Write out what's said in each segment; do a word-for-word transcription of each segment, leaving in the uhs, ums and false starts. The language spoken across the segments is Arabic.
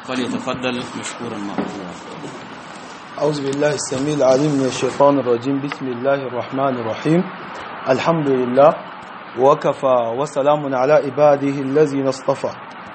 فليتفضل مشكورا مأجورا. أعوذ بالله السميع العليم من الشيطان الرجيم. بسم الله الرحمن الرحيم. الحمد لله وكفى وسلام على عباده الذين اصطفى.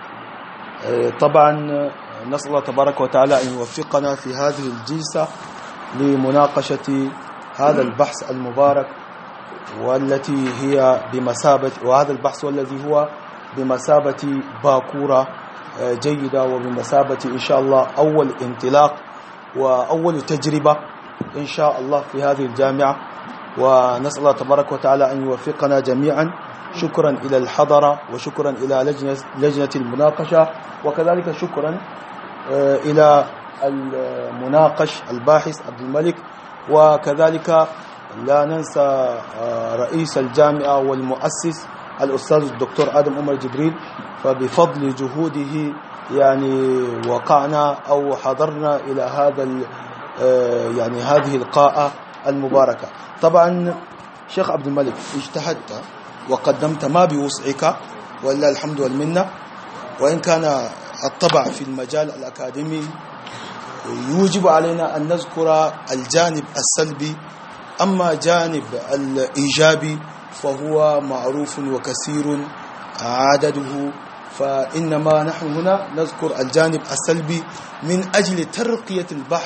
طبعا نسأل الله تبارك وتعالى أن يوفقنا في هذه الجلسة لمناقشة هذا البحث المبارك والتي هي بمثابة وهذا البحث والذي هو بمثابة باكورة جيدة وبمثابة إن شاء الله أول انطلاق وأول تجربة إن شاء الله في هذه الجامعة. ونسأل الله تبارك وتعالى أن يوفقنا جميعا. شكرا إلى الحضرة وشكرا إلى لجنة, لجنة المناقشة، وكذلك شكرا إلى المناقش الباحث عبد الملك، وكذلك لا ننسى رئيس الجامعة والمؤسس الأستاذ الدكتور آدم عمر جبريل، فبفضل جهوده يعني وقعنا أو حضرنا إلى هذا يعني هذه القاعة المباركة. طبعا شيخ عبد الملك اجتهدت وقدمت ما بوسعك ولله الحمد والمنة، وإن كان الطبع في المجال الأكاديمي يوجب علينا أن نذكر الجانب السلبي، أما جانب الإيجابي فهو معروف وكثير عدده، فإنما نحن هنا نذكر الجانب السلبي من أجل ترقية البحث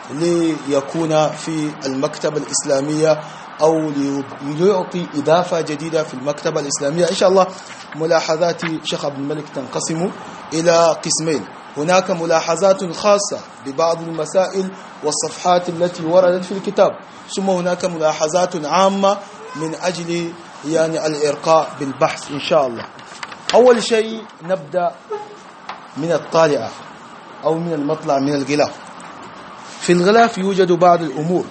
ليكون في المكتبة الإسلامية أو ليعطي إضافة جديدة في المكتبة الإسلامية. إن شاء الله ملاحظات شيخ عبد الملك تنقسم إلى قسمين. هناك ملاحظات خاصة ببعض المسائل والصفحات التي وردت في الكتاب، ثم هناك ملاحظات عامة من أجل يعني الإرقاء بالبحث إن شاء الله. أول شيء نبدأ من الطالعة أو من المطلع من الغلاف. في الغلاف يوجد بعض الأمور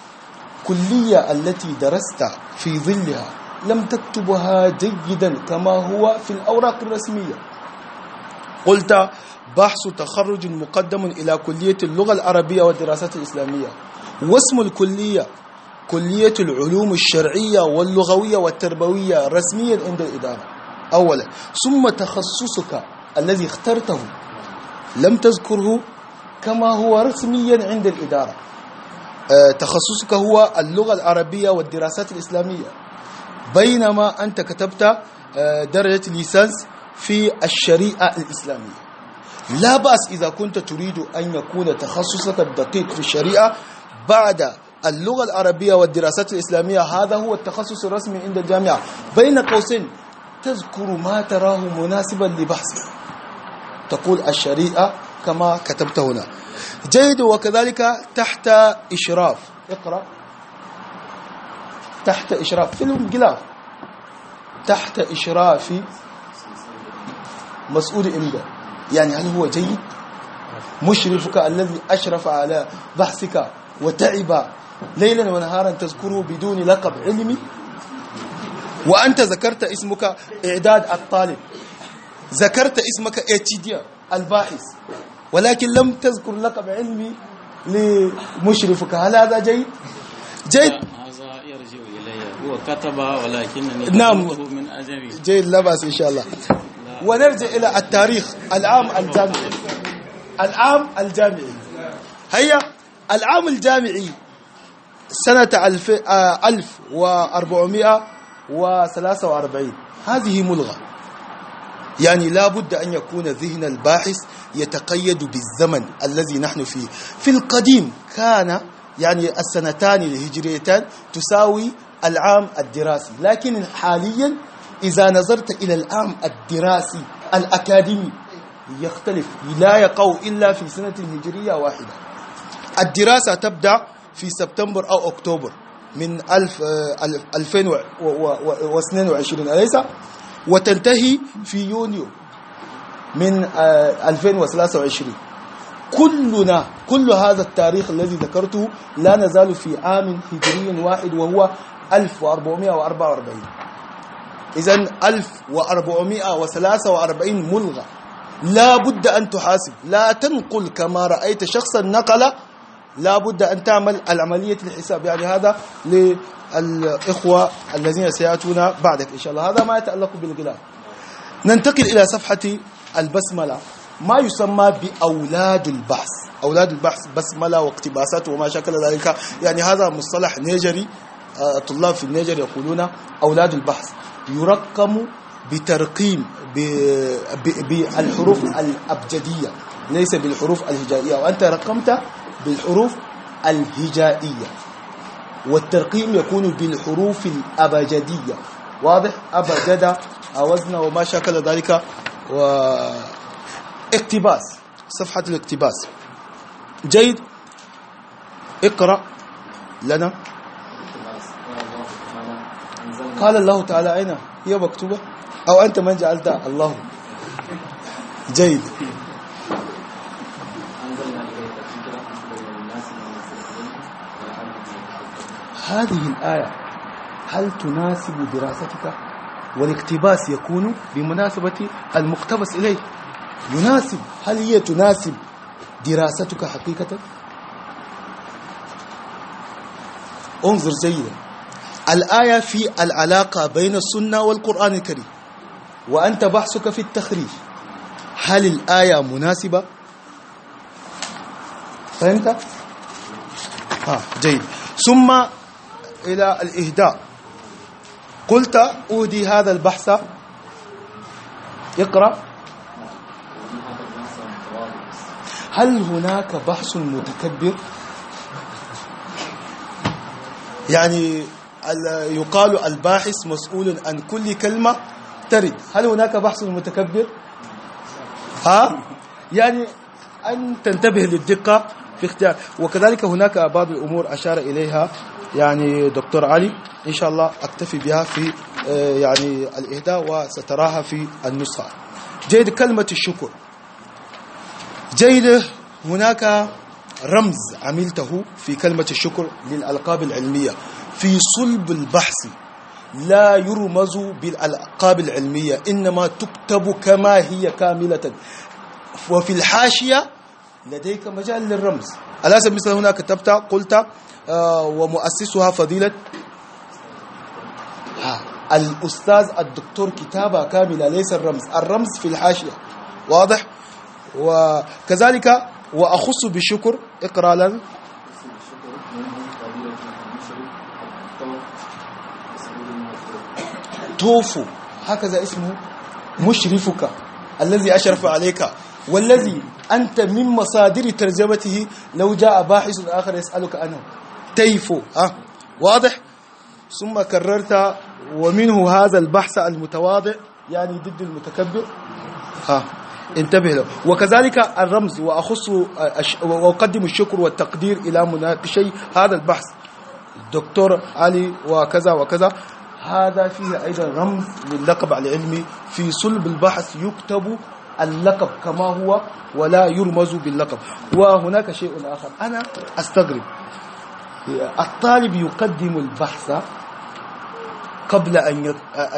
كلية التي درست في ظلها لم تكتبها جيدا كما هو في الأوراق الرسمية. قلت بحث تخرج مقدم إلى كلية اللغة العربية والدراسات الإسلامية، واسم الكلية كلية العلوم الشرعية واللغوية والتربوية رسميا عند الإدارة أولا، ثم تخصصك الذي اخترته لم تذكره كما هو رسميا عند الإدارة. أه تخصصك هو اللغة العربية والدراسات الإسلامية، بينما أنت كتبت أه درجة ليسانس في الشريعة الإسلامية. لا بأس إذا كنت تريد أن يكون تخصصك الدقيق في الشريعة بعد اللغة العربية والدراسات الإسلامية، هذا هو التخصص الرسمي عند الجامعة. بين قوسين تذكر ما تراه مناسبا لبحثك، تقول الشريعة كما كتبت هنا جيد. وكذلك تحت إشراف، اقرأ تحت إشراف في الغلاف، تحت إشراف مسؤول إمداد، يعني هل هو جيد؟ مشرفك الذي أشرف على بحثك وتعب ليلا ونهارا تذكره بدون لقب علمي، وأنت ذكرت اسمك إعداد الطالب، ذكرت اسمك اتيديا الباحث، ولكن لم تذكر لقب علمي لمشرفك. هل هذا جيد؟ جيد هذا يرجع إلي، هو كتب ولكنني نعم من أجل جيد، لا بأس إن شاء الله. ونرجع إلى التاريخ. العام الجامعي، العام الجامعي هيا العام الجامعي سنة ألف وأربعمائة وثلاثة وأربعين، هذه ملغى، يعني لا بد أن يكون ذهن الباحث يتقيد بالزمن الذي نحن فيه. في القديم كان يعني السنتان الهجريتان تساوي العام الدراسي، لكن حاليا إذا نظرت إلى العام الدراسي الأكاديمي يختلف، لا يقع إلا في سنة هجرية واحدة. الدراسة تبدأ في سبتمبر أو أكتوبر من ألفين واثنين وعشرين أليس، وتنتهي في يونيو من ألفين وثلاثة وعشرين. كلنا كل هذا التاريخ الذي ذكرته لا نزال في عام هجري واحد وهو ألف وأربعمائة وأربعة وأربعين. إذن ألف وأربعمائة وثلاثة وأربعين ملغى، لا بد أن تحاسب، لا تنقل كما رأيت شخصا نقل، لا بد أن تعمل العملية الحساب. يعني هذا للإخوة الذين سيأتون بعدك إن شاء الله. هذا ما يتعلق بالغلاف. ننتقل إلى صفحة البسملة. ما يسمى بأولاد البحث. أولاد البحث بسملة واقتباسات وما شكل ذلك، يعني هذا مصطلح نيجري، الطلاب في النيجر يقولون أولاد البحث، يرقم بترقيم بالحروف الأبجدية ليس بالحروف الهجائية، وأنت رقمت بالحروف الهجائية، والترقيم يكون بالحروف الأبجدية. واضح؟ أبجد وزن وما شكل ذلك. واقتباس، صفحة الاقتباس. جيد، اقرأ لنا. قال الله تعالى أين هي مكتوبة؟ أو أنت من جعلت الله؟ جيد. هذه الآية هل تناسب دراستك؟ والاقتباس يكون بمناسبة المقتبس إليه. يناسب، هل هي تناسب دراستك حقيقة؟ انظر جيدا، الآية في العلاقة بين السنة والقرآن الكريم، وأنت بحثك في التخريج، هل الآية مناسبة؟ فهمت؟ آه جيد. ثم إلى الإهداء، قلت أهدي هذا البحث، اقرأ. هل هناك بحث متكبر؟ يعني يقال الباحث مسؤول عن كل كلمة ترد، هل هناك بحث متكبر؟ ها؟ يعني أن تنتبه للدقة في اختيار. وكذلك هناك بعض الأمور أشار إليها يعني دكتور علي، إن شاء الله أكتفي بها في يعني الإهداء وستراها في النسخة. جيد، كلمة الشكر. جيد، هناك رمز عملته في كلمة الشكر للألقاب العلمية في صلب البحث، لا يرمز بالألقاب العلمية، إنما تكتب كما هي كاملة، وفي الحاشية لديك مجال للرمز. على سبيل المثال هنا كتبت قلت آه ومؤسسها فضيلة ها الأستاذ الدكتور، كتابة كاملة ليس الرمز، الرمز في الحاشية. واضح؟ وكذلك وأخص بالشكر، اقرأ لنا. توفو، هكذا اسمه، مشرفك الذي أشرف عليك، والذي أنت من مصادر ترجمته لو جاء باحث آخر يسألك عنه، تيفو. ها واضح؟ ثم كررت ومنه هذا البحث المتواضع، يعني ضد المتكبر. ها انتبه له. وكذلك الرمز، وأخص وأقدم الشكر والتقدير إلى مناقشي هذا البحث الدكتور علي وكذا وكذا. هذا فيه أيضا رمز للقب العلمي، في صلب البحث يكتب اللقب كما هو ولا يرمز باللقب. وهناك شيء آخر أنا أستغرب، الطالب يقدم البحث قبل أن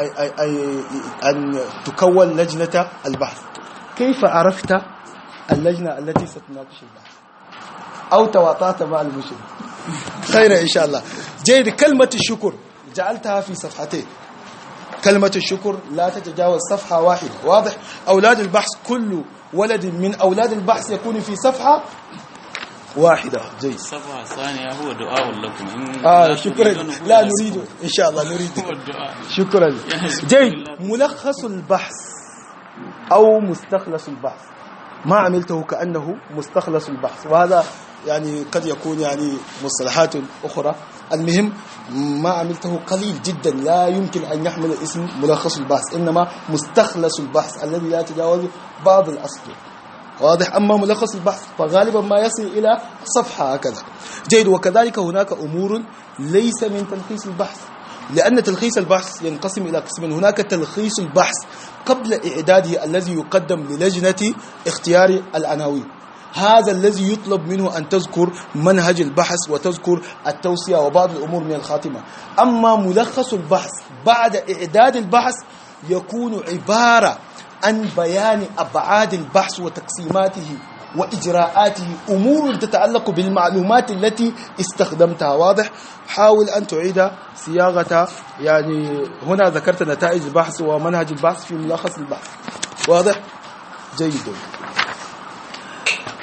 أن تكون لجنة البحث. كيف عرفت اللجنة التي ستناقش البحث؟ أو تواطأت مع المشرف؟ خير إن شاء الله. جيد، كلمة الشكر جعلتها في صفحتين. كلمة الشكر لا تتجاوز صفحة واحدة. واضح؟ أولاد البحث، كل ولد من أولاد البحث يكون في صفحة واحدة. جيد. الصفحة الثانية هو دعاء لكم. آه شكرا. لا نريد إن شاء الله نريد. شكرا. جيد، ملخص البحث أو مستخلص البحث، ما عملته كأنه مستخلص البحث، وهذا يعني قد يكون يعني مصطلحات أخرى. المهم ما عملته قليل جدا، لا يمكن أن يحمل اسم ملخص البحث، إنما مستخلص البحث الذي لا يتجاوز بعض الأسطر. واضح؟ أما ملخص البحث فغالبا ما يصل إلى صفحة هكذا. جيد. وكذلك هناك أمور ليس من تلخيص البحث، لأن تلخيص البحث ينقسم إلى قسمين. هناك تلخيص البحث قبل إعداده الذي يقدم للجنة اختيار العناوين، هذا الذي يطلب منه أن تذكر منهج البحث وتذكر التوصية وبعض الأمور من الخاتمة. أما ملخص البحث بعد إعداد البحث يكون عبارة عن بيان أبعاد البحث وتقسيماته وإجراءاته، أمور تتعلق بالمعلومات التي استخدمتها. واضح؟ حاول أن تعيد صياغة، يعني هنا ذكرت نتائج البحث ومنهج البحث في ملخص البحث. واضح؟ جيد.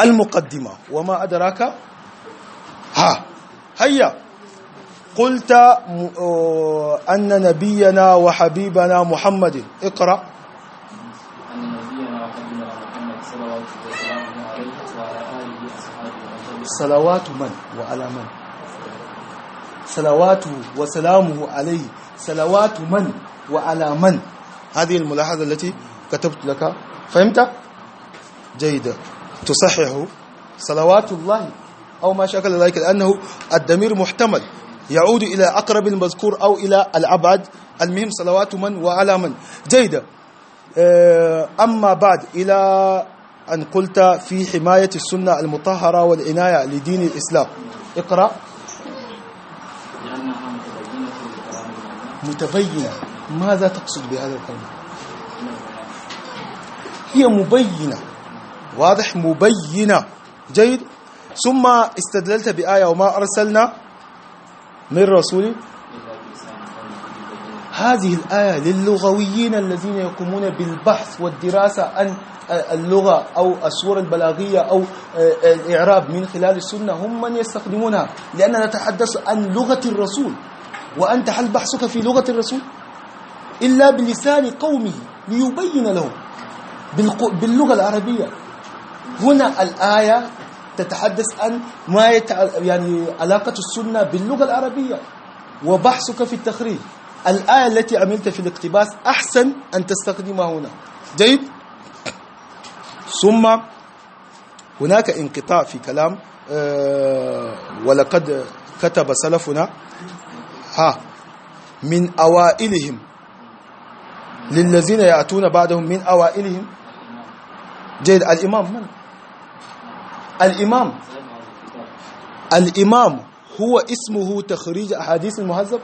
المقدمة وما أدراك ها هيا قلت أن نبينا وحبيبنا محمد اقرأ أن نبينا وحبيبنا محمد صلوات وسلامه عليه وعلى آله وصحبه وسلم. صلوات من وعلى من؟ صلواته وسلامه عليه، صلوات من وعلى من؟ هذه الملاحظة التي كتبت لك، فهمت؟ جيد. تصحح صلوات الله أو ما شكل ذلك، لأنه الضمير محتمل يعود إلى أقرب المذكور أو إلى الأبعد، المهم صلوات من وعلى من. جيد. أما بعد، إلى أن قلت في حماية السنة المطهرة والعناية لدين الإسلام، اقرأ. متبينة، ماذا تقصد بهذا الكلمة؟ هي مبينة، واضح، مبينة. جيد. ثم استدللت بآية وما أرسلنا من رسول. هذه الآية للغويين الذين يقومون بالبحث والدراسة عن اللغة أو الصورة البلاغية أو الإعراب من خلال السنة، هم من يستخدمونها، لأننا نتحدث عن لغة الرسول، وأنت هل بحثك في لغة الرسول إلا بلسان قومه ليبين لهم باللغة العربية. هنا الآية تتحدث عن ما يتع... يعني علاقة السنة باللغة العربية وبحثك في التخريج. الآية التي عملت في الاقتباس أحسن أن تستخدمها هنا. جيد. ثم هناك انقطاع في كلام أه ولقد كتب سلفنا ها من أوائلهم للذين يأتون بعدهم من أوائلهم. جيد. الإمام من؟ الإمام الإمام هو اسمه تخريج أحاديث المهذب.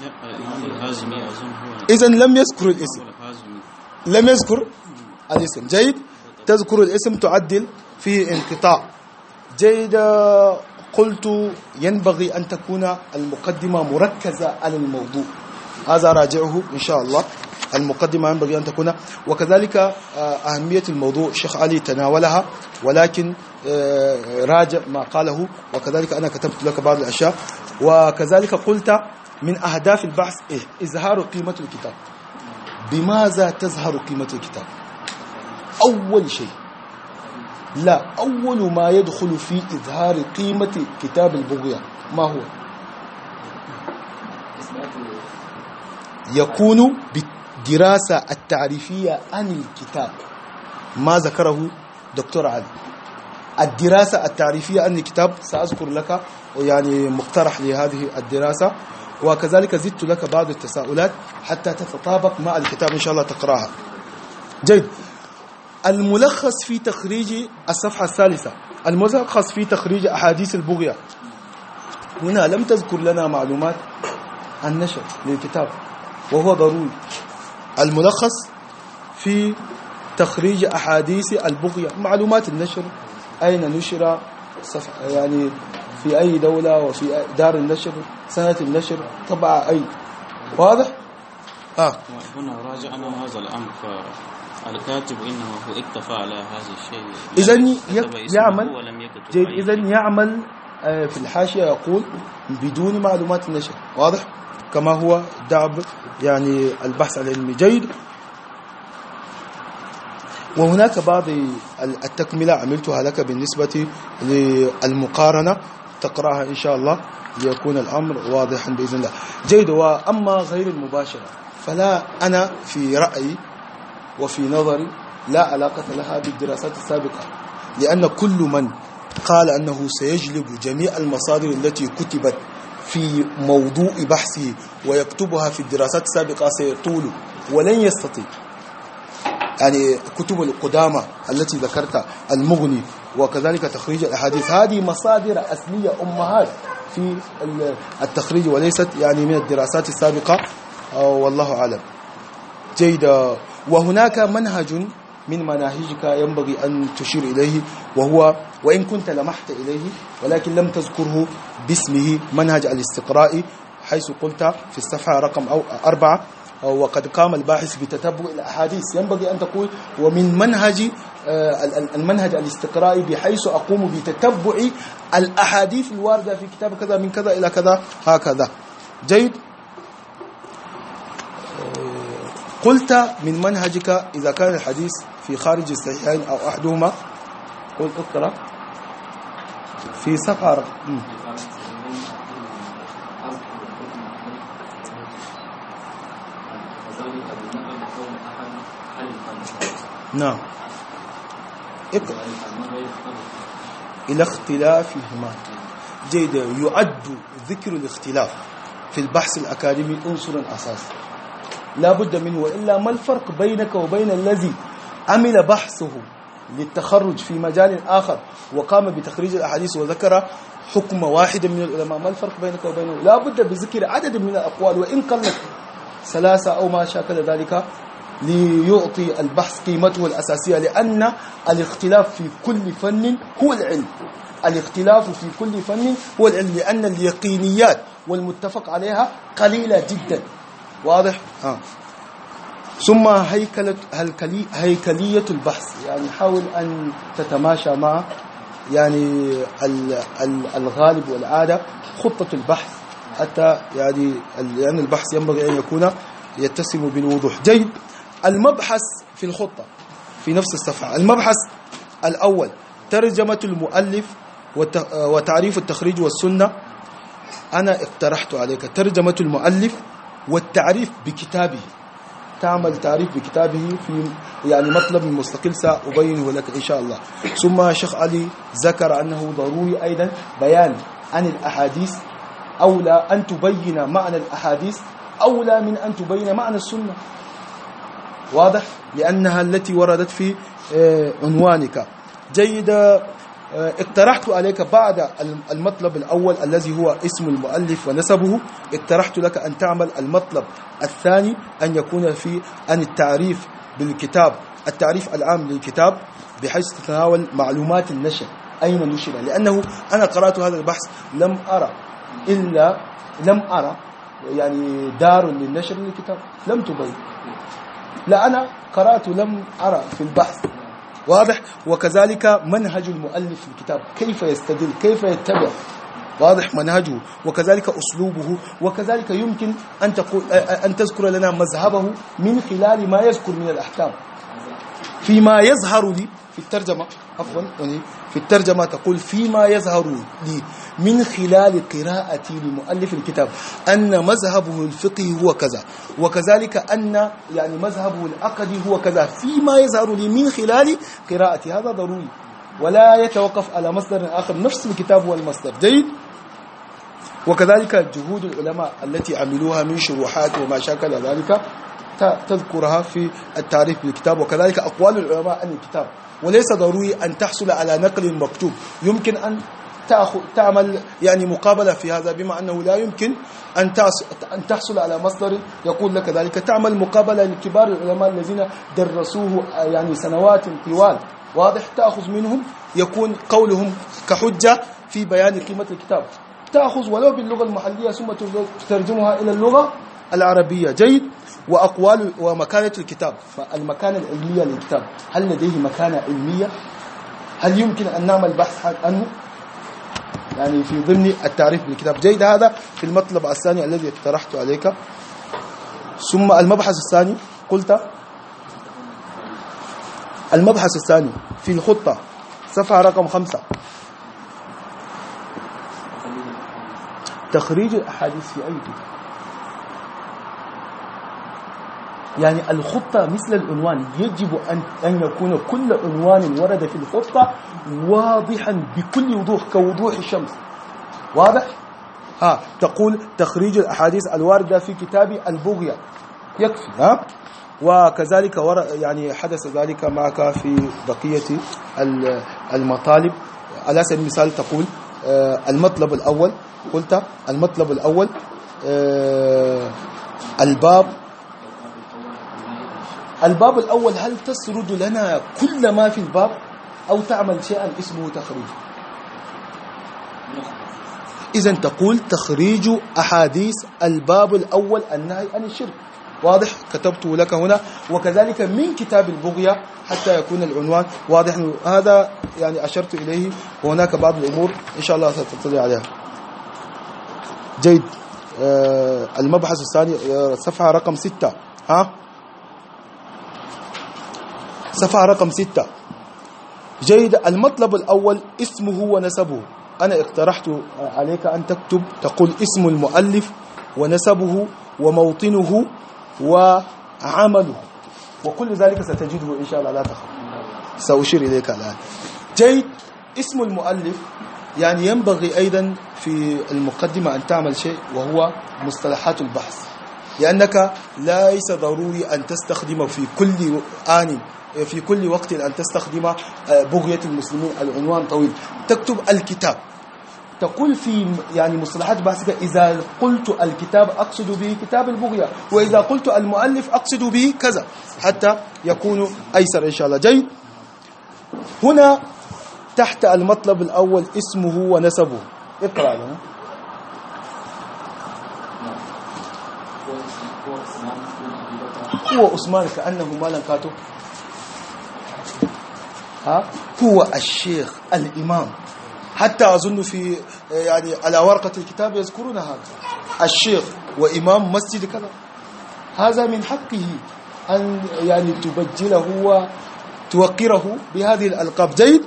إذن لم يذكر الاسم، لم يذكر الاسم. جيد. تذكر الاسم تعدل فيه انقطاع. جيد. قلت ينبغي أن تكون المقدمة مركزة على الموضوع، هذا راجعه إن شاء الله. المقدمة ينبغي أن تكون، وكذلك أهمية الموضوع الشيخ علي تناولها، ولكن راجع ما قاله، وكذلك أنا كتبت لك بعض الأشياء. وكذلك قلت من أهداف البحث إيه؟ إظهار قيمة الكتاب. بماذا تظهر قيمة الكتاب؟ أول شيء، لا، أول ما يدخل في إظهار قيمة كتاب البغية ما هو؟ يكون بالدراسة التعريفية عن الكتاب، ما ذكره دكتور علي. الدراسة التعريفية عن الكتاب سأذكر لك يعني مقترح لهذه الدراسة، وكذلك زدت لك بعض التساؤلات حتى تتطابق مع الكتاب إن شاء الله تقرأها. جيد. الملخص في تخريج الصفحة الثالثة، الملخص في تخريج أحاديث البغية. هنا لم تذكر لنا معلومات عن نشر للكتاب، وهو ضروري. الملخص في تخريج أحاديث البغية، معلومات النشر، أين نشر، يعني في أي دولة، وفي دار النشر، سنة النشر، طبع أي. واضح؟ آه. هنا راجعنا هذا الأمر، فالكاتب إنه هو اكتفى على هذا الشيء. إذن يعمل جيد. إذن يعمل في الحاشية يقول بدون معلومات النشر، واضح؟ كما هو دعب يعني البحث العلمي. جيد. وهناك بعض التكملة عملتها لك بالنسبة للمقارنة، تقرأها إن شاء الله ليكون الأمر واضحا بإذن الله. جيد. وأما غير المباشرة فلا، أنا في رأيي وفي نظري لا علاقة لها بالدراسات السابقة، لأن كل من قال أنه سيجلب جميع المصادر التي كتبت في موضوع بحثه ويكتبها في الدراسات السابقة سيطول ولن يستطيع. يعني كتب القدامى التي ذكرت، المغني، وكذلك تخريج الأحاديث، هذه مصادر أصلية أمهات في التخريج وليست يعني من الدراسات السابقة، والله أعلم. جيد. وهناك منهج من مناهجك ينبغي أن تشير إليه، وهو وإن كنت لمحت إليه ولكن لم تذكره باسمه، منهج الاستقراء، حيث قلت في الصفحة رقم أو أربعة وقد قام الباحث بتتبع الأحاديث. ينبغي أن تقول ومن منهج المنهج الاستقرائي بحيث أقوم بتتبع الأحاديث الواردة في كتاب كذا من كذا إلى كذا هكذا. جيد. قلت من منهجك إذا كان الحديث في خارج الصحيحين أو أحدهما، قلت اقرأ في صفحة. نعم. اقرأ. إلى اختلافهما. جيد. يعد ذكر الاختلاف في البحث الأكاديمي عنصرا أساسي لا بد منه، وإلا ما الفرق بينك وبين الذي عمل بحثه للتخرج في مجال آخر وقام بتخريج الأحاديث وذكر حكم واحد من العلماء؟ ما الفرق بينك وبينه؟ لا بد بذكر عدد من الأقوال وإن قلت ثلاثة أو ما شاكل ذلك ليعطي البحث قيمته الأساسية، لأن الاختلاف في كل فن هو العلم. الاختلاف في كل فن هو العلم، لأن اليقينيات والمتفق عليها قليلة جدا. واضح؟ آه. ثم هيكلة هيكلي هيكلية البحث، يعني حاول أن تتماشى مع يعني الغالب والعادة خطة البحث، حتى يعني يعني البحث ينبغي أن يكون يتسم بالوضوح. جيد. المبحث في الخطة في نفس الصفحة. المبحث الأول ترجمة المؤلف وتعريف التخريج والسنة. أنا اقترحت عليك ترجمة المؤلف والتعريف بكتابه، تعمل تعريف بكتابه في يعني مطلب مستقل سأبينه لك إن شاء الله. ثم شيخ علي ذكر أنه ضروري أيضا بيان عن الأحاديث، أولى أن تبين معنى الأحاديث أولى من أن تبين معنى السنة. واضح؟ لأنها التي وردت في عنوانك. جيد. اقترحت عليك بعد المطلب الأول الذي هو اسم المؤلف ونسبه، اقترحت لك أن تعمل المطلب الثاني أن يكون في أن التعريف بالكتاب، التعريف العام للكتاب بحيث تتناول معلومات النشر، أين نشر، لأنه أنا قرأت هذا البحث لم أرى إلا لم أرى يعني دار للنشر للكتاب لم تبين. لا أنا قرأت لم أرى في البحث. واضح؟ وكذلك منهج المؤلف في الكتاب، كيف يستدل، كيف يتبع، واضح منهجه، وكذلك أسلوبه، وكذلك يمكن أن تقول أن تذكر لنا مذهبه من خلال ما يذكر من الأحكام فيما يظهر لي في الترجمة. عفوا في الترجمة تقول فيما يظهر لي من خلال قراءتي لمؤلف الكتاب أن مذهبه الفقهي هو كذا، وكذلك أن يعني مذهبه العقدي هو كذا، فيما يظهر لي من خلال قراءتي. هذا ضروري، ولا يتوقف على مصدر آخر، نفس الكتاب هو المصدر. جيد. وكذلك جهود العلماء التي عملوها من شروحات وما شاكل ذلك تذكرها في التعريف بالكتاب، وكذلك أقوال العلماء عن الكتاب. وليس ضروري أن تحصل على نقل مكتوب، يمكن أن تأخذ تعمل يعني مقابلة في هذا، بما أنه لا يمكن أن أن تحصل على مصدر يقول لك ذلك، تعمل مقابلة لكبار العلماء الذين درسوه يعني سنوات طوال. واضح؟ تأخذ منهم يكون قولهم كحجة في بيان قيمة الكتاب، تأخذ ولو باللغة المحلية ثم تترجمها إلى اللغة العربية. جيد. وأقوال ومكانة الكتاب، فالمكانة العلمية للكتاب، هل لديه مكانة علمية؟ هل يمكن أن نعمل بحث عنه يعني في ضمن التعريف بالكتاب؟ جيد. هذا في المطلب الثاني الذي اقترحت عليك. ثم المبحث الثاني قلت المبحث الثاني في الخطة صفحة رقم خمسة، تخريج الأحاديث في أي كتاب. يعني الخطة مثل العنوان، يجب أن أن يكون كل عنوان ورد في الخطة واضحا بكل وضوح كوضوح الشمس. واضح؟ ها تقول تخريج الأحاديث الواردة في كتاب البغية يكفي. ها وكذلك يعني حدث ذلك معك في بقية المطالب. على سبيل المثال تقول المطلب الأول، قلت المطلب الأول الباب الباب الأول، هل تسرد لنا كل ما في الباب أو تعمل شيئا اسمه تخريج؟ إذن تقول تخريج أحاديث الباب الأول النهي عن الشرك، واضح كتبته لك هنا، وكذلك من كتاب البغية حتى يكون العنوان واضح. هذا يعني أشرت إليه، وهناك بعض الأمور إن شاء الله ستطلع عليها. جيد. آه المبحث الثاني آه صفحة رقم ستة. ها صفحة رقم ستة. جيد. المطلب الأول اسمه ونسبه. أنا اقترحت عليك أن تكتب تقول اسم المؤلف ونسبه وموطنه وعمله، وكل ذلك ستجده إن شاء الله لا تخف، سأشير إليك الآن. جيد. اسم المؤلف يعني ينبغي أيضا في المقدمة أن تعمل شيء وهو مصطلحات البحث، لأنك ليس ضروري أن تستخدم في كل آن في كل وقت أن تستخدم بغية المسلمين العنوان طويل. تكتب الكتاب، تقول في يعني مصطلحات بحثك إذا قلت الكتاب أقصد به كتاب البغية، وإذا قلت المؤلف أقصد به كذا، حتى يكون أيسر إن شاء الله. جيد. هنا تحت المطلب الأول اسمه ونسبه. اقرأ لنا. هو عثمان كأنه مالا كاتب. ها هو الشيخ الإمام، حتى أظن في يعني على ورقة الكتاب يذكرون هذا الشيخ وإمام مسجد كذا. هذا من حقه أن يعني تبجله وتوقره بهذه الألقاب. جيد.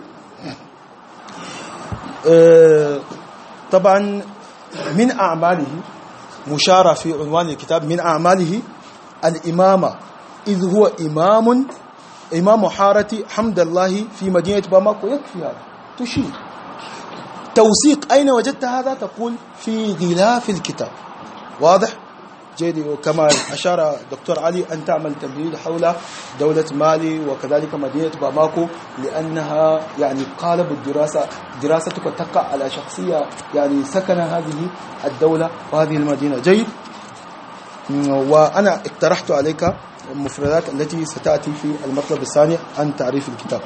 آه طبعا من أعماله مشارة في عنوان الكتاب، من أعماله الإمامة، إذ هو إمام إمام حارة حمد الله في مدينة باماكو. يكفي هذا تشير. توثيق أين وجدت هذا؟ تقول في غلاف الكتاب. واضح؟ جيد. كما أشار دكتور علي أن تعمل تمهيد حول دولة مالي وكذلك مدينة باماكو، لأنها يعني قالب الدراسة، دراستك تقع على شخصية يعني سكن هذه الدولة وهذه المدينة. جيد. وأنا اقترحت عليك المفردات التي ستأتي في المطلب الثاني عن تعريف الكتاب.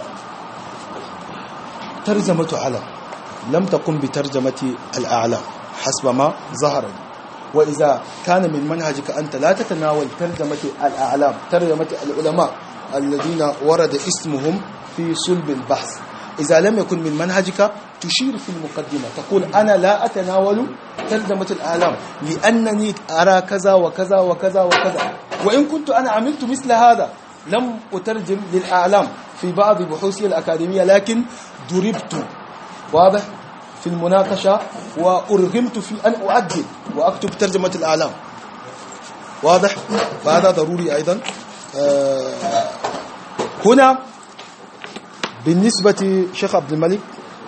ترجمة علم لم تقم بترجمة الأعلام حسب ما ظهر لي، وإذا كان من منهجك أنت لا تتناول ترجمة الأعلام، ترجمة العلماء الذين ورد اسمهم في صلب البحث، إذا لم يكن من منهجك تشير في المقدمة تقول أنا لا أتناول ترجمة الأعلام لأنني أرى كذا وكذا وكذا وكذا، وإن كنت أنا عملت مثل هذا لم أترجم للأعلام في بعض بحوثي الأكاديمية، لكن ضربت واضح في المناقشة وأرغمت في أن أؤدي وأكتب ترجمة الأعلام. واضح؟ فهذا ضروري أيضا. آه هنا بالنسبة شيخ عبد الملك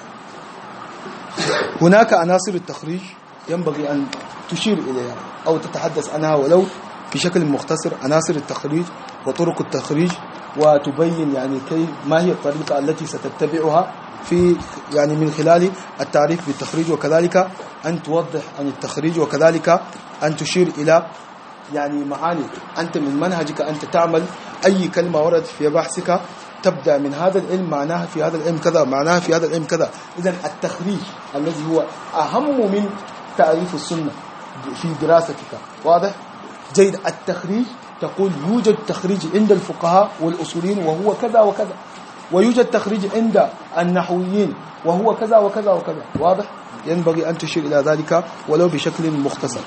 هناك عناصر التخريج ينبغي أن تشير إليها أو تتحدث عنها ولو بشكل مختصر، عناصر التخريج وطرق التخريج، وتبين يعني كيف ما هي الطريقة التي ستتبعها في يعني من خلال التعريف بالتخريج، وكذلك أن توضح عن التخريج، وكذلك أن تشير إلى يعني معاني أنت من منهجك أنت تعمل أي كلمة وردت في بحثك تبدأ من هذا العلم معناها في هذا العلم كذا، معناها في هذا العلم كذا. إذن التخريج الذي هو أهم من تعريف السنة في دراستك. واضح؟ جيد. التخريج تقول يوجد تخريج عند الفقهاء والأصوليين وهو كذا وكذا، ويوجد تخريج عند النحويين وهو كذا وكذا وكذا. واضح؟ ينبغي أن تشير إلى ذلك ولو بشكل مختصر.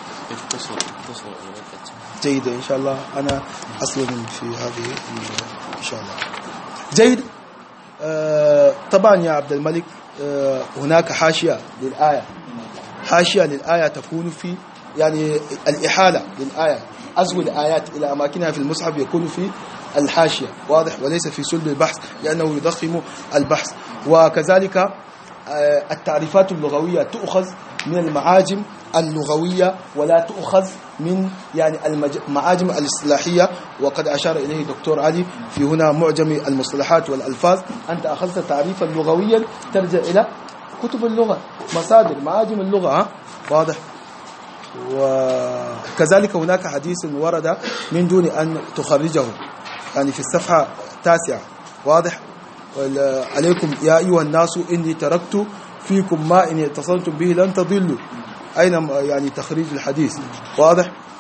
جيد. إن شاء الله أنا أسلم في هذه إن شاء الله. جيد. آه طبعا يا عبد الملك آه هناك حاشية للآية، حاشية للآية تكون في يعني الإحالة للآية، أزو الآيات إلى أماكنها في المصحف يكون في الحاشية. واضح؟ وليس في صلب البحث لأنه يضخم البحث. وكذلك آه التعريفات اللغوية تؤخذ من المعاجم اللغوية ولا تؤخذ من يعني المعاجم الاصطلاحية، وقد أشار إليه دكتور علي في هنا معجم المصطلحات والألفاظ. أنت أخذت تعريفا لغويا ترجع إلى كتب اللغة، مصادر معاجم اللغة. ها؟ واضح؟ وكذلك هناك حديث ورد من دون أن تخرجه يعني في الصفحة التاسعة. واضح؟ عليكم يا أيها الناس إني تركت فيكم ما إن اتصلتم به لن تضلوا. أين يعني تخريج الحديث؟ واضح؟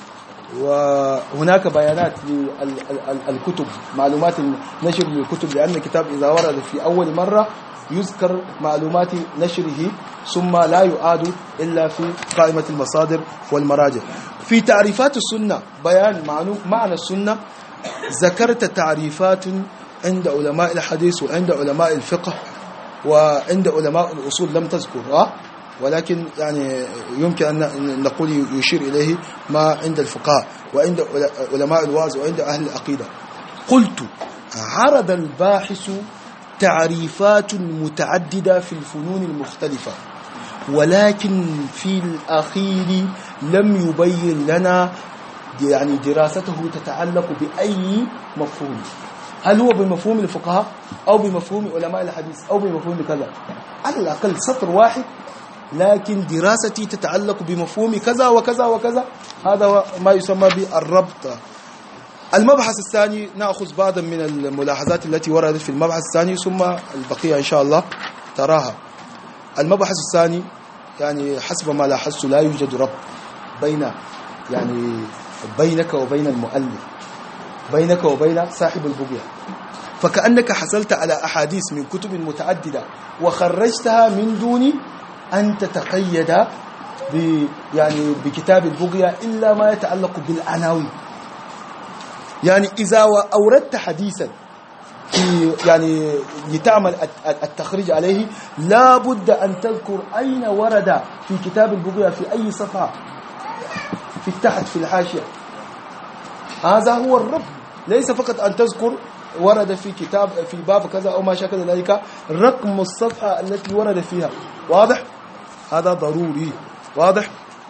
وهناك بيانات للكتب، معلومات نشر للكتب، لأن الكتاب إذا ورد في أول مرة يذكر معلومات نشره ثم لا يعاد إلا في قائمة المصادر والمراجع. في تعريفات السنة بيان معنى السنة ذكرت تعريفات عند علماء الحديث وعند علماء الفقه وعند علماء الأصول لم تذكرها، ولكن يعني يمكن أن نقول يشير إليه ما عند الفقهاء وعند علماء الوعظ وعند أهل العقيدة. قلت عرض الباحث تعريفات متعددة في الفنون المختلفة، ولكن في الأخير لم يبين لنا يعني دراسته تتعلق بأي مفهوم، هل هو بمفهوم الفقهاء أو بمفهوم علماء الحديث أو بمفهوم كذا، على الأقل سطر واحد، لكن دراستي تتعلق بمفهوم كذا وكذا وكذا. هذا ما يسمى بالربط. المبحث الثاني نأخذ بعضا من الملاحظات التي وردت في المبحث الثاني ثم البقية إن شاء الله تراها. المبحث الثاني يعني حسب ما لاحظت لا يوجد ربط بين يعني بينك وبين المؤلف، بينك وبين صاحب البقية، فكأنك حصلت على أحاديث من كتب متعددة وخرجتها من دون أن تتقيد ب يعني بكتاب البقية إلا ما يتعلق بالعناوين. يعني إذا أوردت حديثا في يعني لتعمل التخريج عليه لا بد أن تذكر أين ورد في كتاب البقية في أي صفحة، في تحت في الحاشية. هذا هو الربط، ليس فقط أن تذكر ورد في كتاب في باب كذا أو ما شاكل ذلك رقم الصفحة التي ورد فيها. واضح؟ هذا ضروري. واضح؟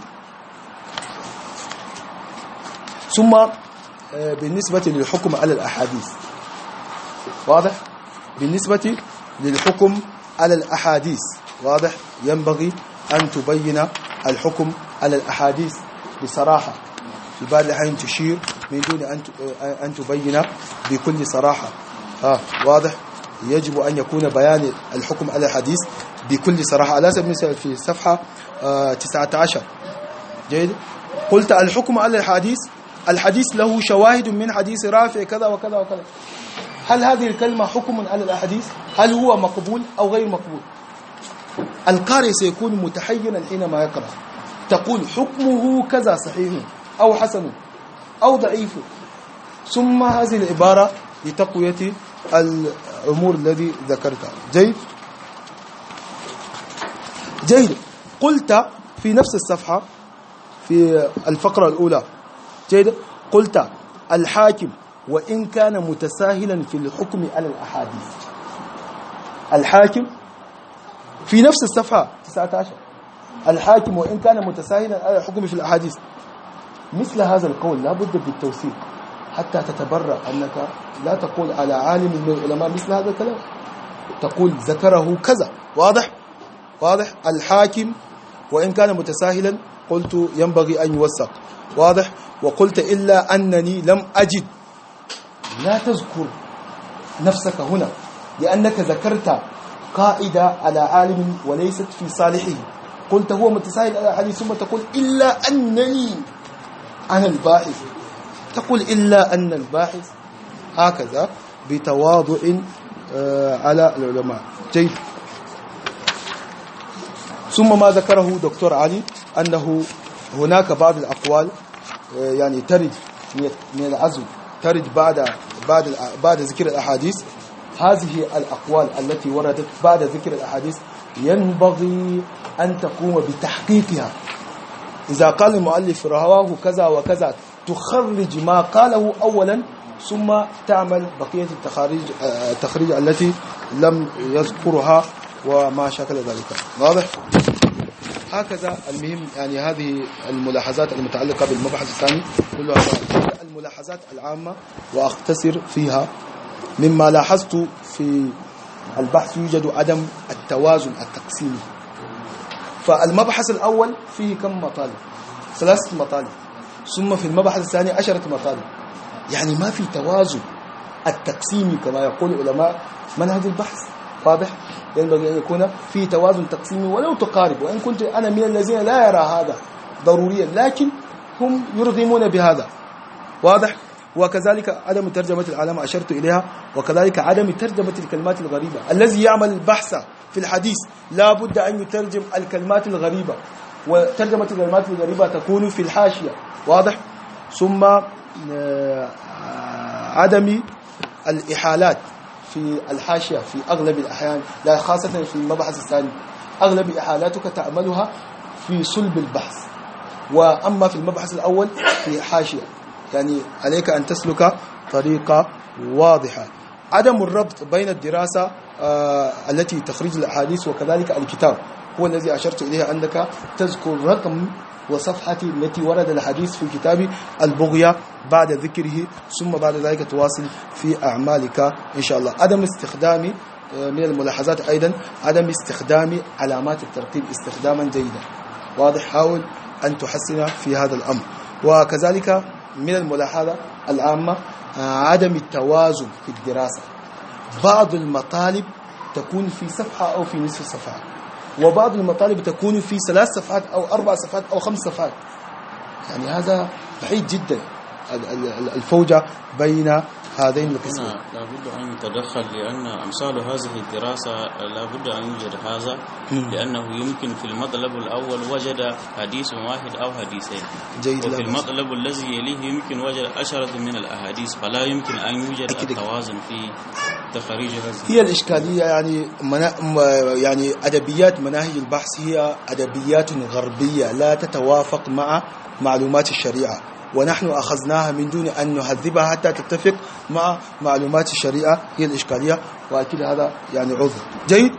ثم بالنسبة للحكم على الأحاديث، واضح؟ بالنسبة للحكم على الأحاديث، واضح؟ ينبغي أن تبين الحكم على الأحاديث بصراحة، في بعض الأحيان تشير من دون أن تبين بكل صراحة. ها واضح؟ يجب أن يكون بيان الحكم على الحديث بكل صراحة. على سبيل المثال في صفحة تسعة عشر جيد، قلت الحكم على الحديث، الحديث له شواهد من حديث رافع كذا وكذا وكذا. هل هذه الكلمة حكم على الأحاديث؟ هل هو مقبول أو غير مقبول؟ القارئ سيكون متحينا حينما يقرأ، تقول حكمه كذا صحيح أو حسن أو ضعيف، ثم هذه العبارة لتقوية الأمور الذي ذكرتها. جيد جيد. قلت في نفس الصفحة في الفقرة الأولى جيد، قلت الحاكم وإن كان متساهلا في الحكم على الأحاديث. الحاكم في نفس الصفحة تسعة عشر، الحاكم وإن كان متساهلا على الحكم في الأحاديث. مثل هذا القول لا بد بالتوثيق حتى تتبرأ أنك لا تقول على عالم من العلماء مثل هذا الكلام، تقول ذكره كذا. واضح؟ واضح. الحاكم وإن كان متساهلا قلت ينبغي أن يوثق. واضح. وقلت إلا أنني لم أجد، لا تذكر نفسك هنا لأنك ذكرت قاعدة على عالم وليست في صالحه، قلت هو متساهل على حديث ثم تقول إلا أنني أنا الباحث، تقول إلا أن الباحث، هكذا بتواضع على العلماء. جيد. ثم ما ذكره دكتور علي أنه هناك بعض الأقوال يعني ترد من العزو، ترد بعد بعد بعد ذكر الأحاديث. هذه الأقوال التي وردت بعد ذكر الأحاديث ينبغي أن تقوم بتحقيقها. إذا قال المؤلف رواه كذا وكذا تخرج ما قاله أولا ثم تعمل بقية التخاريج التخريج التي لم يذكرها وما شكل ذلك. واضح؟ هكذا المهم يعني هذه الملاحظات المتعلقة بالمبحث الثاني كلها الملاحظات العامة وأختصر فيها. مما لاحظت في البحث يوجد عدم التوازن التقسيمي. فالمبحث الأول فيه كم مطالب؟ ثلاثة مطالب، ثم في المبحث الثاني عشرة مطالب، يعني ما في توازن التقسيمي كما يقول علماء منهج البحث. واضح؟ ينبغي أن يكون في توازن تقسيمي ولو تقارب، وإن كنت أنا من الذين لا يرى هذا ضروريا، لكن هم يرغمون بهذا. واضح؟ وكذلك عدم ترجمة العلامة أشرت إليها، وكذلك عدم ترجمة الكلمات الغريبة. الذي يعمل البحث في الحديث لا بد أن يترجم الكلمات الغريبة، وترجمة الكلمات الغريبة تكون في الحاشية. واضح؟ ثم عدم الإحالات في الحاشية في أغلب الأحيان، لا خاصة في المبحث الثاني، أغلب إحالاتك تعملها في صلب البحث، وأما في المبحث الأول في حاشية. يعني عليك أن تسلك طريقة واضحة. عدم الربط بين الدراسة آه التي تخرج الأحاديث وكذلك الكتاب هو الذي أشرت إليه، أنك تذكر رقم وصفحة التي ورد الحديث في كتاب البغية بعد ذكره، ثم بعد ذلك تواصل في أعمالك إن شاء الله. عدم استخدام من الملاحظات أيضا عدم استخدام علامات الترقيم استخداما جيدا. واضح؟ حاول أن تحسن في هذا الأمر. وكذلك من الملاحظة العامة عدم التوازن في الدراسة. بعض المطالب تكون في صفحة أو في نصف صفحة، وبعض المطالب تكون في ثلاث صفحات أو أربع صفحات أو خمس صفحات. يعني هذا بعيد جدا الفوجة بين هذين القسمين. لا بد أن يتدخل، لأن أمثال هذه الدراسة لا بد أن يوجد هذا، لأنه يمكن في المطلب الأول وجد حديث واحد أو حديثين، وفي المطلب الذي يليه يمكن وجد عشرة من الأحاديث، فلا يمكن أن يوجد التوازن في تخريج هذه. هي الإشكالية يعني منا... يعني أدبيات مناهج البحث هي أدبيات غربية لا تتوافق مع معلومات الشريعة، ونحن أخذناها من دون أن نهذبها حتى تتفق مع معلومات الشريعة. هي الإشكالية، وأكيد هذا يعني عذر. جيد.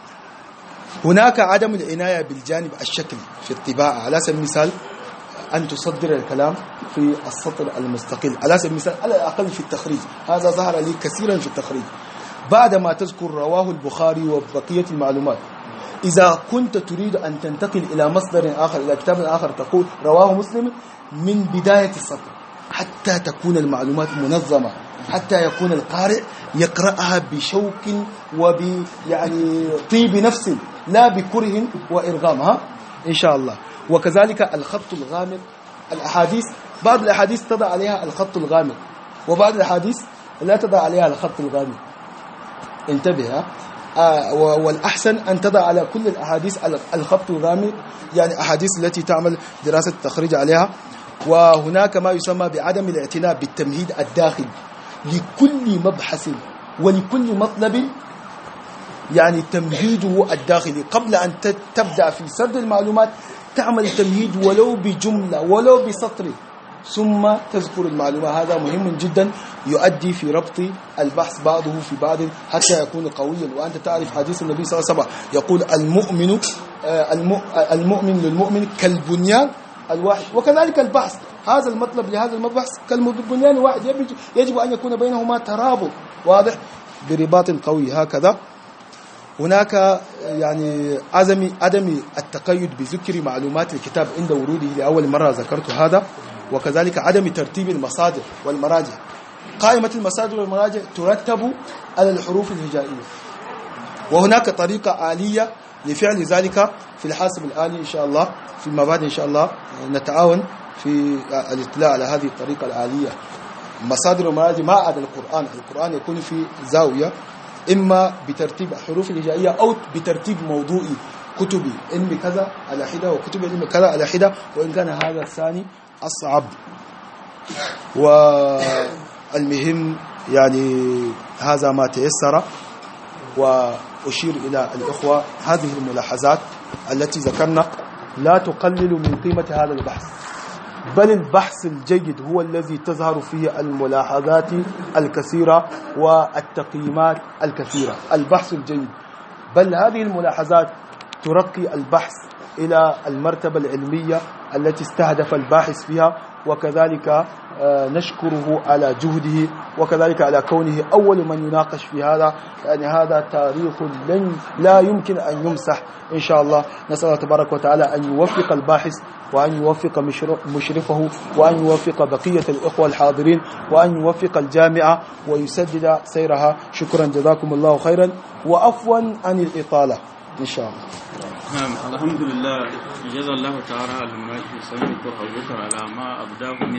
هناك عدم العناية بالجانب الشكلي في الطباعة. على سبيل المثال أن تصدر الكلام في السطر المستقل، على سبيل المثال على الأقل في التخريج. هذا ظهر لي كثيرا في التخريج. بعدما تذكر رواه البخاري وبقية المعلومات، إذا كنت تريد أن تنتقل إلى مصدر آخر، إلى كتاب آخر، تقول رواه مسلم من بداية السطر حتى تكون المعلومات منظمة، حتى يكون القارئ يقرأها بشوق وب يعني طيب نفس، لا بكره وإرغامها إن شاء الله. وكذلك الخط الغامق. الأحاديث بعض الأحاديث تضع عليها الخط الغامق، وبعض الأحاديث لا تضع عليها الخط الغامق. انتبه. آه والأحسن أن تضع على كل الأحاديث الخط الغامق، يعني أحاديث التي تعمل دراسة التخريج عليها. وهناك ما يسمى بعدم الاعتناء بالتمهيد الداخلي لكل مبحث ولكل مطلب، يعني تمهيده الداخلي قبل أن تبدأ في سرد المعلومات، تعمل تمهيد ولو بجملة ولو بسطر، ثم تذكر المعلومة. هذا مهم جدا، يؤدي في ربط البحث بعضه في بعض حتى يكون قويا. وأنت تعرف حديث النبي صلى الله عليه وسلم يقول المؤمن المؤمن للمؤمن كالبنيان الواحد، وكذلك البحث. هذا المطلب لهذا المبحث كالبنيان الواحد، يجب أن يكون بينهما ترابط واضح برباط قوي. هكذا هناك يعني عدم عدم التقيد بذكر معلومات الكتاب عند وروده لأول مرة، ذكرت هذا. وكذلك عدم ترتيب المصادر والمراجع. قائمة المصادر والمراجع ترتب على الحروف الهجائية، وهناك طريقة آلية لفعل ذلك في الحاسب الآلي إن شاء الله. فيما بعد إن شاء الله نتعاون في الاطلاع على هذه الطريقة الآلية. مصادر ومراجع ما عدا القرآن. القرآن يكون في زاوية، إما بترتيب الحروف الهجائية أو بترتيب موضوعي، كتب علم كذا على حدة وكتب علم كذا على حدة، وإن كان هذا الثاني أصعب. والمهم يعني هذا ما تيسر. وأشير إلى الإخوة هذه الملاحظات التي ذكرنا لا تقلل من قيمة هذا البحث، بل البحث الجيد هو الذي تظهر فيه الملاحظات الكثيرة والتقييمات الكثيرة. البحث الجيد، بل هذه الملاحظات ترقي البحث إلى المرتبة العلمية التي استهدف الباحث فيها. وكذلك نشكره على جهده، وكذلك على كونه أول من يناقش في هذا. يعني هذا تاريخ لن لا يمكن أن يمسح إن شاء الله. نسأل الله تبارك وتعالى أن يوفق الباحث، وأن يوفق مشرفه، وأن يوفق بقية الإخوة الحاضرين، وأن يوفق الجامعة ويسدد سيرها. شكرا، جزاكم الله خيرا، وعفوا عن الإطالة. إن شاء الله. نعم الحمد لله، جزا الله تعالى المؤلف سامي أبو بكر على ما أبداه من